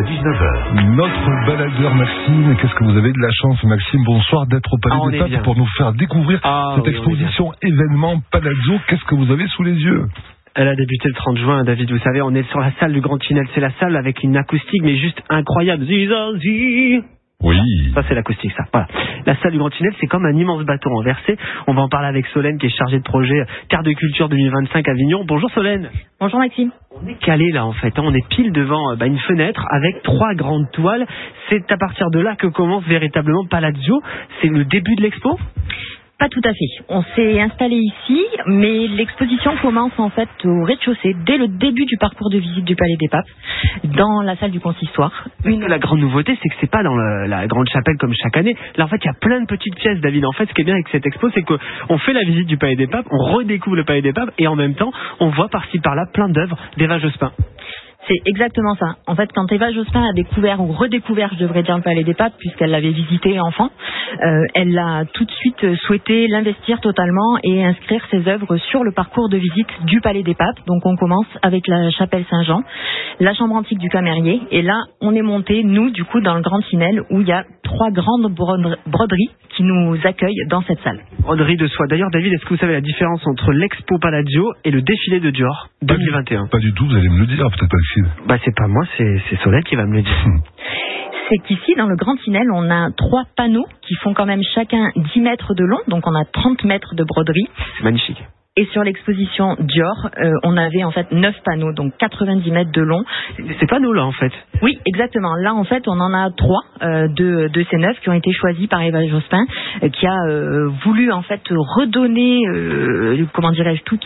19h. Notre baladeur Maxime, qu'est-ce que vous avez de la chance Maxime, bonsoir d'être au Palais des Papes pour nous faire découvrir cette exposition événement Palazzo. Qu'est-ce que vous avez sous les yeux? Elle a débuté le 30 juin, David, vous savez, on est sur la salle du Grand Tunnel. C'est la salle avec une acoustique, mais juste incroyable. Oui. Ça, c'est l'acoustique, ça. Voilà. La salle du Grand Tunnel, c'est comme un immense bateau renversé. On va en parler avec Solène, qui est chargée de projet Terre de Culture 2025 Avignon. Bonjour Solène. Bonjour Maxime. On est calé là, en fait. On est pile devant une fenêtre avec 3 grandes toiles. C'est à partir de là que commence véritablement Palazzo. C'est le début de l'expo? Pas tout à fait. On s'est installé ici, mais l'exposition commence en fait au rez-de-chaussée, dès le début du parcours de visite du Palais des Papes, dans la salle du consistoire. La grande nouveauté, c'est que c'est pas dans la grande chapelle comme chaque année. Là, en fait, il y a plein de petites pièces, David. En fait, ce qui est bien avec cette expo, c'est qu'on fait la visite du Palais des Papes, on redécouvre le Palais des Papes, et en même temps, on voit par-ci par-là plein d'œuvres d'Eva Jospin. C'est exactement ça. En fait, quand Eva Jospin a découvert, ou redécouvert, je devrais dire, le Palais des Papes, puisqu'elle l'avait visité enfant, elle a tout de suite souhaité l'investir totalement et inscrire ses œuvres sur le parcours de visite du Palais des Papes. Donc on commence avec la chapelle Saint-Jean, la chambre antique du Camérier, et là, on est monté, nous, du coup, dans le Grand Tunnel, où il y a 3 grandes broderies qui nous accueillent dans cette salle. Broderie de soie. D'ailleurs, David, est-ce que vous savez la différence entre l'Expo Palazzo et le défilé de Dior 2021? Pas du tout, vous allez me le dire, peut-être pas ici. C'est pas moi, c'est Solène qui va me le dire. C'est qu'ici, dans le Grand Tunnel, on a 3 panneaux qui font quand même chacun 10 mètres de long, donc on a 30 mètres de broderie. C'est magnifique. Et sur l'exposition Dior, on avait en fait 9 panneaux, donc 90 mètres de long. Ces panneaux-là, en fait? Oui, exactement. Là, en fait, on en a 3 de ces 9 qui ont été choisis par Eva Jospin, qui a voulu en fait redonner, comment dirais-je, toute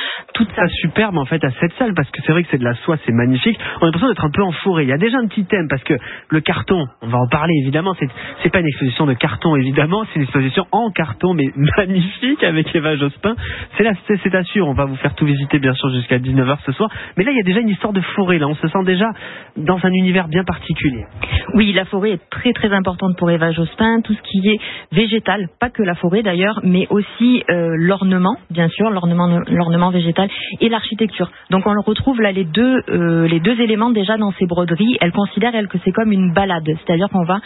sa superbe en fait à cette salle, parce que c'est vrai que c'est de la soie, c'est magnifique. On a l'impression d'être un peu en forêt. Il y a déjà un petit thème, parce que le carton, on va en parler évidemment. C'est pas une exposition de carton évidemment, c'est une exposition en carton, mais magnifique avec Eva Jospin. C'est assuré, on va vous faire tout visiter bien sûr jusqu'à 19h ce soir. Mais là, il y a déjà une histoire de forêt. Là, on se sent déjà dans un univers bien particulier. Oui, la forêt est très très importante pour Eva Jospin. Tout ce qui est végétal, pas que la forêt d'ailleurs, mais aussi l'ornement, bien sûr, l'ornement végétal et l'architecture. Donc on le retrouve là les deux éléments déjà dans ces broderies. Elle considère elle que c'est comme une balade, c'est-à-dire qu'on va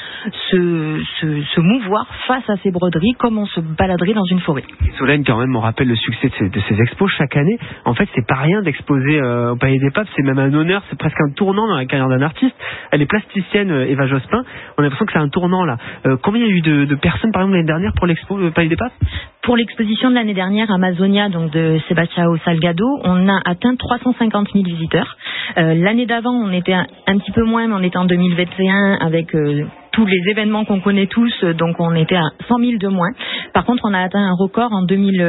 se mouvoir face à ces broderies comme on se baladerait dans une forêt. Solène, quand même, on rappelle le succès de ces expos chaque année. En fait, c'est pas rien d'exposer au Palais des Papes, c'est même un honneur, c'est presque un tournant dans la carrière d'un artiste. Elle est plasticienne, Eva Jospin. On a l'impression que c'est un tournant là. Combien il y a eu de personnes, par exemple, l'année dernière pour l'expo au Palais des Papes? Pour l'exposition de l'année dernière, Amazonia, donc de Sebastião Salgado, on a atteint 350 000 visiteurs. L'année d'avant, on était un petit peu moins, mais on était en 2021 avec tous les événements qu'on connaît tous, donc on était à 100 000 de moins. Par contre, on a atteint un record en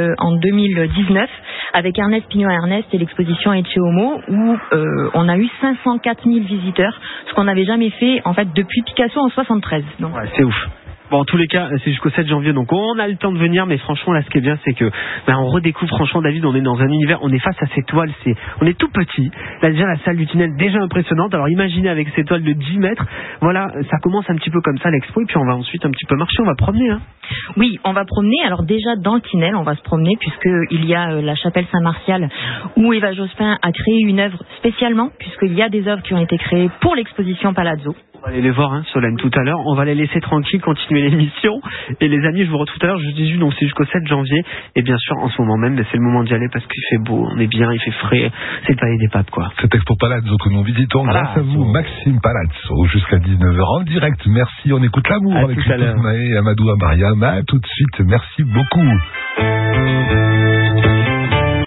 2019 avec Ernest Pignon-Ernest et l'exposition Ecce Homo où on a eu 504 000 visiteurs, ce qu'on n'avait jamais fait en fait depuis Picasso en 73. Donc c'est ouf. Bon, en tous les cas, c'est jusqu'au 7 janvier, donc on a le temps de venir, mais franchement, là, ce qui est bien, c'est que on redécouvre, franchement, David, on est dans un univers, on est face à ces toiles, on est tout petit. Là, déjà, la salle du tunnel, déjà impressionnante. Alors, imaginez avec ces toiles de 10 mètres, voilà, ça commence un petit peu comme ça, l'expo, et puis on va ensuite un petit peu marcher, on va promener, hein. Oui, on va promener. Alors, déjà, dans le tunnel, on va se promener, puisqu'il y a la chapelle Saint-Martial, où Eva Jospin a créé une œuvre spécialement, puisqu'il y a des œuvres qui ont été créées pour l'exposition Palazzo. On va aller les voir, hein, Solène, tout à l'heure. On va les laisser tranquilles, continuer l'émission. Et les amis, je vous retrouve tout à l'heure, je vous dis, donc c'est jusqu'au 7 janvier. Et bien sûr, en ce moment même, c'est le moment d'y aller parce qu'il fait beau, on est bien, il fait frais. C'est le Palais des Papes, quoi. Cette expo Palazzo que nous visitons grâce à vous, Maxime Palazzo, jusqu'à 19h en direct. Merci, on écoute l'amour avec Christophe Maé, Amadou Amariam. À tout de suite, merci beaucoup.